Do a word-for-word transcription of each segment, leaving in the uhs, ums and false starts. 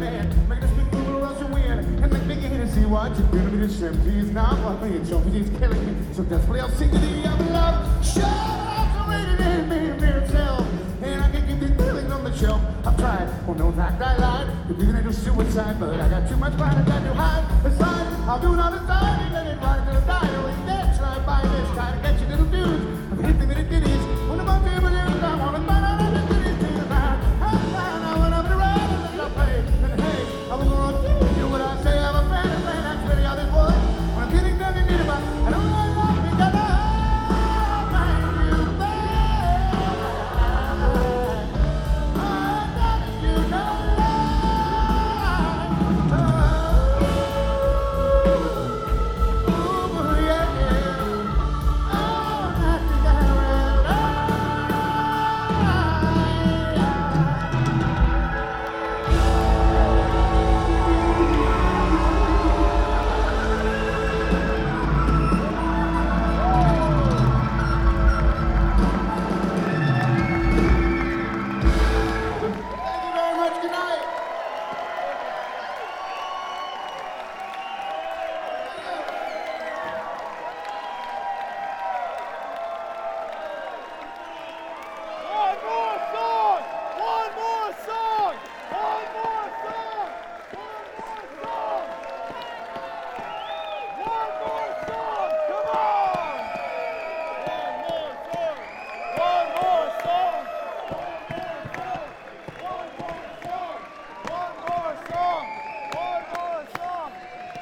man. Make this big move or else you win. And make me get to see what you're gonna be the shrimp. He's not what me and show me he's killing me. So desperately I'll sing to the of love. Shut up, so rated in me, me itself. And I can keep these feelings on the shelf. I've tried, well no fact I lied. You're thinking I do suicide, but I got too much pride I got to hide. Besides, I'll do it on the side. And then it right to the dial. And then try by this, try to get you little dudes. I'm hitting the ditties. When I'm up here, but there's I want to find out how the ditties to the back. I find out when I'm in the rain, and then I'll play. And hey, I was gonna do what I say. I'm a fan of man, that's really how this was. When I'm getting done, you need about. I don't know why we got to find you back. I got you no lie. Ooh, yeah, yeah. Oh, I think I Thank you very much. Good night. One more song! One more song! One more song! One more song! One more song! Come on! One more song! One more song! One more song! One more song!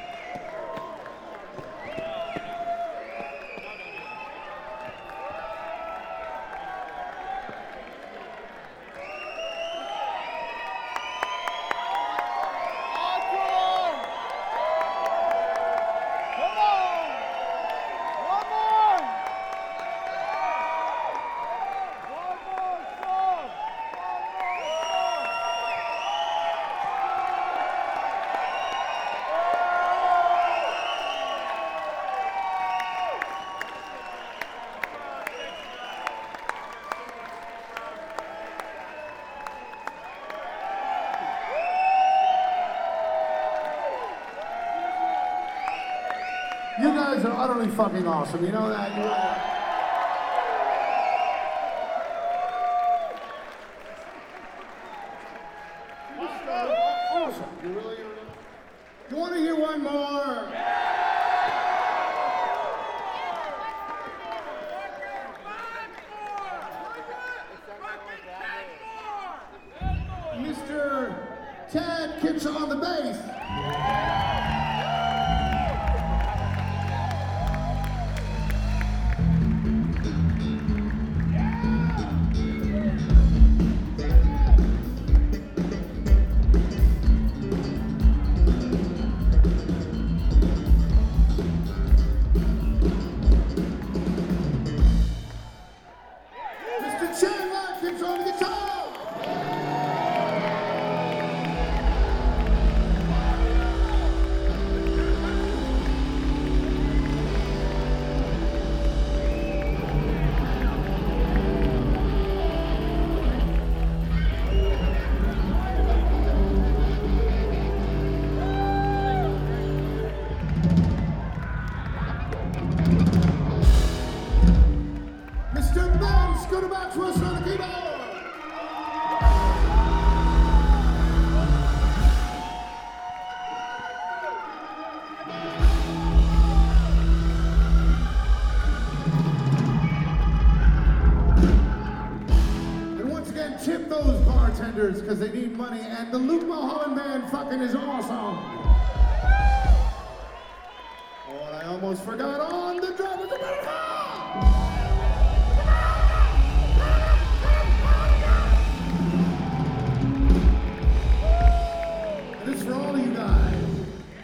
Encore! Come on! One more! One more song! One more You guys are utterly fucking awesome. You know that? You are. Awesome. You really, you really. You want to hear one more? Mister Tad Kitchen on the bass. Mister Chandler Kitchen on the guitar. Mister Ben Scooterback to us on the keyboard. And once again, tip those bartenders because they need money. And the Luke Mulholland Band fucking is awesome. Oh, and I almost forgot on the drum of the